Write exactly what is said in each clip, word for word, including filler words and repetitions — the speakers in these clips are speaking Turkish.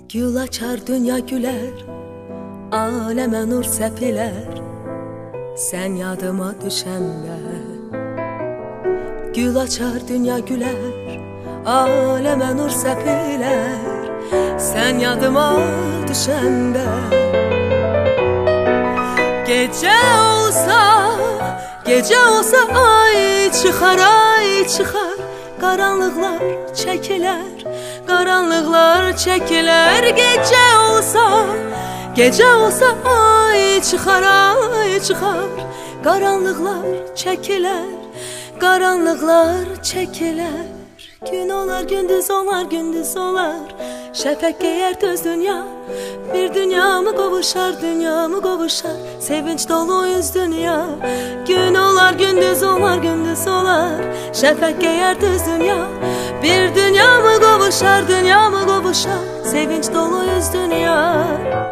Gül açar dünya güler, aleme nur sepiler, sen yadıma düşende. Gül açar dünya güler, aleme nur sepiler, sen yadıma düşende. Gece olsa, gece olsa ay çıkar, ay çıkar, karanlıklar çekiler, karanlıklar çekiler. Gece olsa, gece olsa ay çıkar, ay çıkar, karanlıklar çekiler, karanlıklar çekiler. Gün olar, gündüz olar, gündüz olar, şefek giyer töz dünya. Bir dünya mı kavuşar, dünya mı kavuşar, sevinç dolu yüz dünya. Gün olar, gündüz olar, gündüz olar, şefek giyer töz dünya. Bir dünya mı kavuşar, dünya mı kavuşar, sevinç dolu yüz dünya.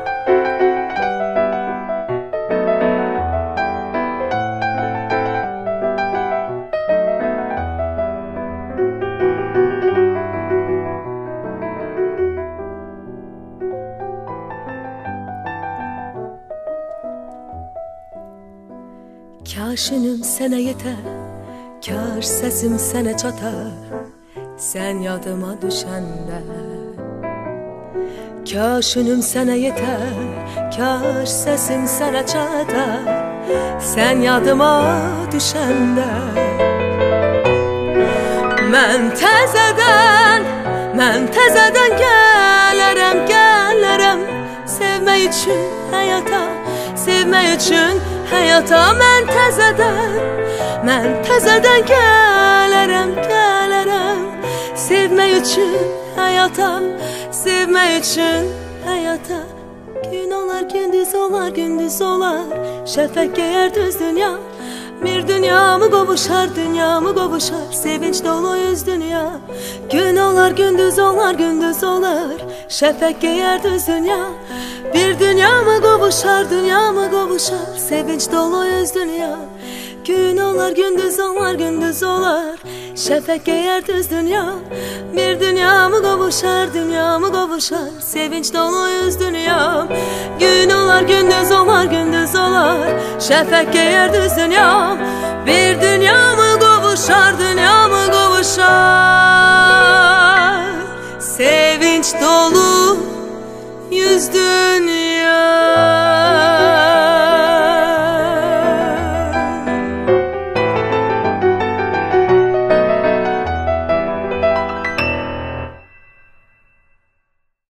Kaşınım sene yeter, kar sesim sene çatar, sen yadıma düşende. Kaşınım sene yeter, kar sesim sene çatar, sen yadıma düşende. Mən təzədən, mən təzədən gələrəm, gələrəm, sevmək üçün həyata, sevmək üçün həyata. Mən təzədən, mən təzədən gələrəm, gələrəm, sevmək üçün həyata, sevmək üçün həyata. Gün olar, gündüz olar, gündüz olar, şəfək geyər düz dünya. Bir dünya mı kavuşar, dünya mı kavuşar, sevinç dolu yüz dünya. Gün olar, gündüz olar, gündüz olar, şefek giyer düz dünya. Bir dünya mı kavuşar, dünya mı kavuşar, sevinç dolu yüz dünya. Gün olar, gündüz olar, gündüz olar, şefek giyer düz dünya. Bir dünya mı kavuşar, dünya mı kavuşar, sevinç dolu yüz dünya. Gün olar, gündüz olar, gündüz olar, şefek giyer düz dünya. Bir dünya mı kavuşar, dünya mı kavuşar, sevinç dolu yüz dünya.